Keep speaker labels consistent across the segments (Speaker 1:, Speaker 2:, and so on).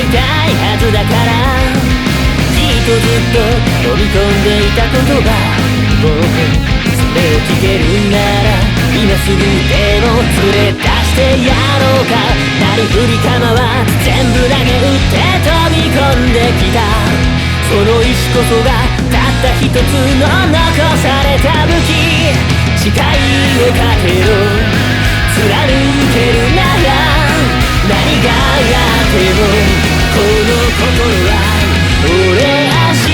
Speaker 1: たいはずだから、きっとずっと飲み込んでいた言葉、僕それを聞けるなら今すぐでも連れ出してやろうか。なりふり構わず全部投げ打って飛び込んできた、その意志こそがたった一つの残された武器。誓いをかけろ、貫けるなら何があってもこの心は折れやし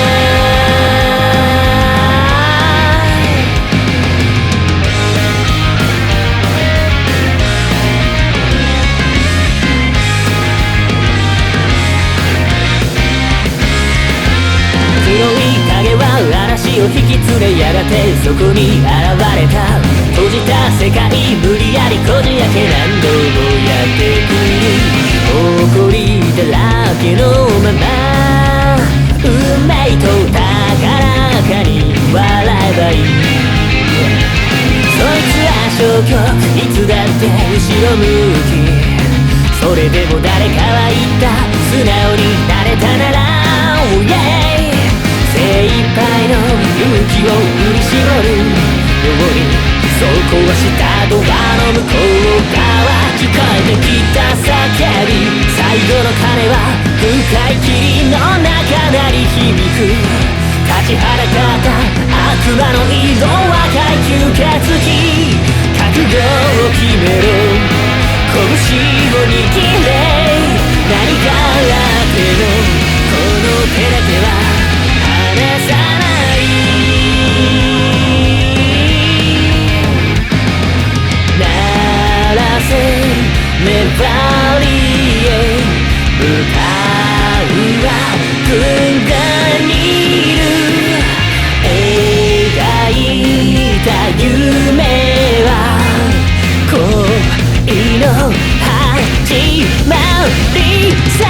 Speaker 1: 黒い影は嵐を引き連れ、やがてそこに現れた閉じた世界、無理やりこじ開け何度もやってくる誇りだらけのまま、運命と高らかに笑えばいい。そいつは消極、いつだって後ろ向き、それでも誰かは言った、素直になれたなら、oh yeah、精一杯の勇気を振り絞るように、そう壊したドアの向こう側聞こえてきた叫び、最後の鐘は深い霧の中鳴り響く、立ちはだかった悪魔の色赤い吸血鬼、覚悟を決めろ、拳を握れ、何があってもこの手だけは離さない。鳴らせ粘りへ向かうは軍団にいる、描いた夢は恋の始まりさ。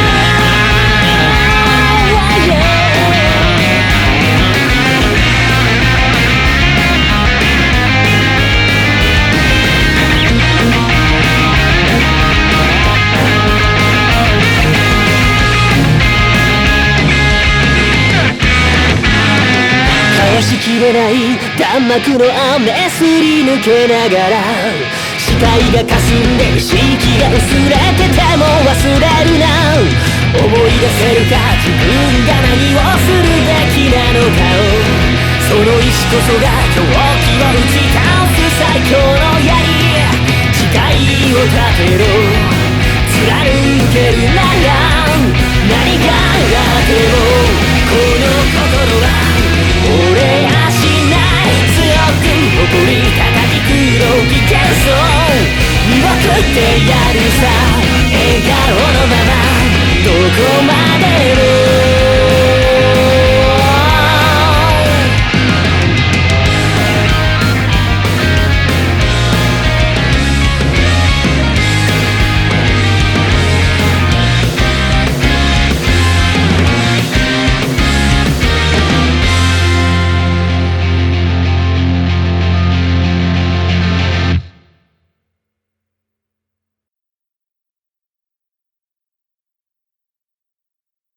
Speaker 1: しきれない弾幕の雨すり抜けながら、視界が霞んで意識が薄れてても忘れるな、思い出せるか自分が何をするべきなのかを、その意志こそが狂気を打ち倒す最強の槍、誓いを立てろ、貫けるなら何があってもこの心は折れやしない。強く誇り叩き黒き幻想見送ってやるさ、笑顔のままどこまで